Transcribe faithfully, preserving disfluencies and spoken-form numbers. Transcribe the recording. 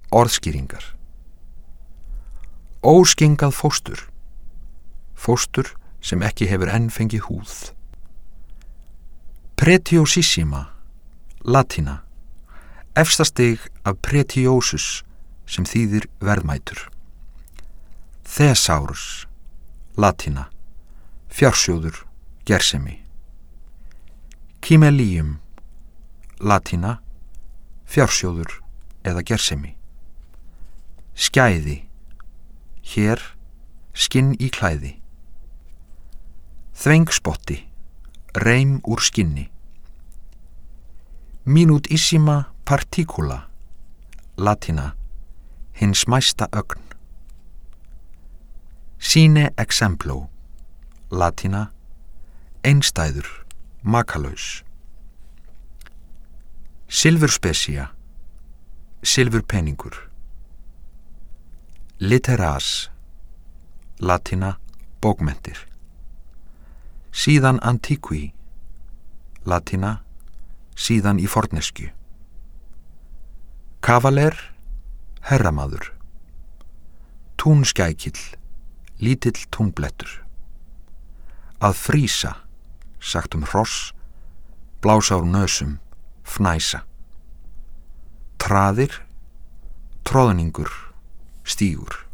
Orðskýringar. Óskingað fóstur. Fóstur sem ekki hefur enn fengið húð. Pretiosissima, latína. Efsta stig af pretiosus sem þýðir verðmætur. Thesaurus, latína. Fjársjóður, gersemi. Kymelium, latína. Fjársjóður eða gersemi. Skæði, hér skinn í klæði. Þvengspotti, reim úr skinni. Minutissima particula, latína. Hinn smæsta ögn. Sine exemplo, latína. Einstæður, makalaus. Silfurspecia, silfurpeningur. Literas, latína. Bókmenntir. Síðan antiqui, latína. Síðan í forneskju. Kavaler, herramaður. Túnskækill, lítill túnblettur. Að frísa, sagt um hross, blása úr nösum, fnæsa. Traðir, troðningur, stígur.